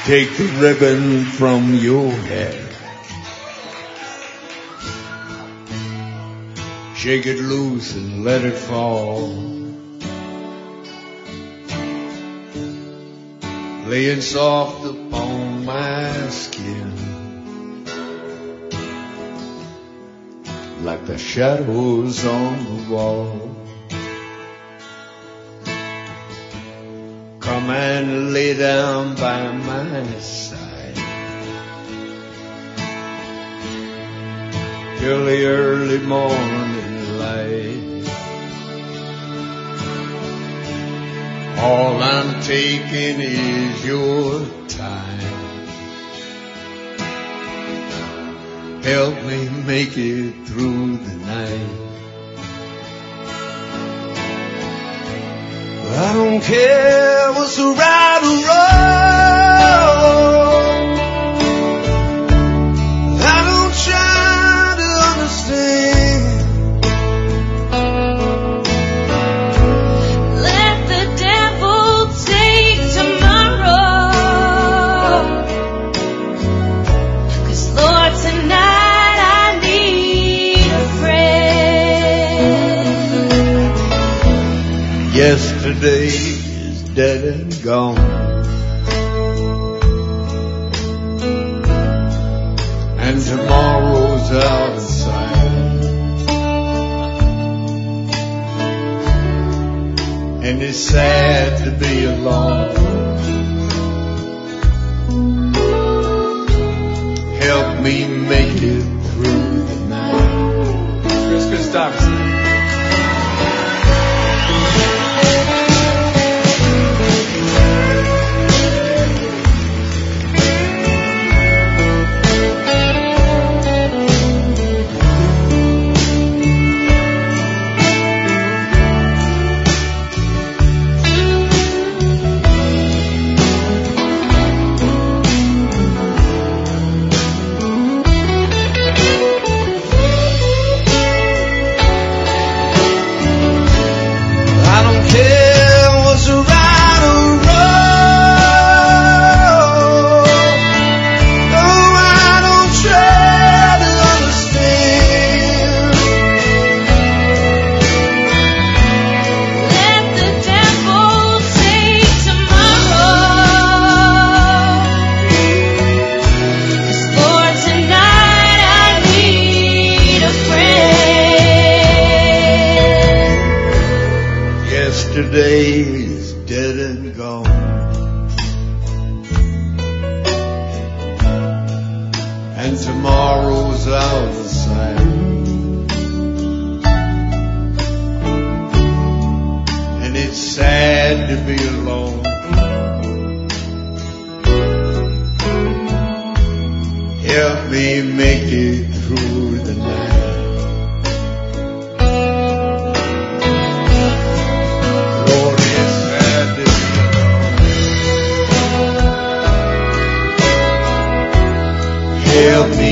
Take the ribbon from your hair. Shake it loose and let it fall. Laying soft upon my skin, like the shadows on the wall. Come and lay down by my side till the early morning light. All I'm taking is your time. Help me make it through the night. I don't care what's right or wrong. I don't try to understand. Let the devil take tomorrow. 'Cause Lord, tonight I need a friend. Yesterday is dead and gone, and tomorrow's out of sight. And it's sad to be alone. Help me make it through the night. Chris Christopherson. Yesterday is dead and gone, and tomorrow's out of sight. And it's sad to be alone. Help me make it through the night. Help me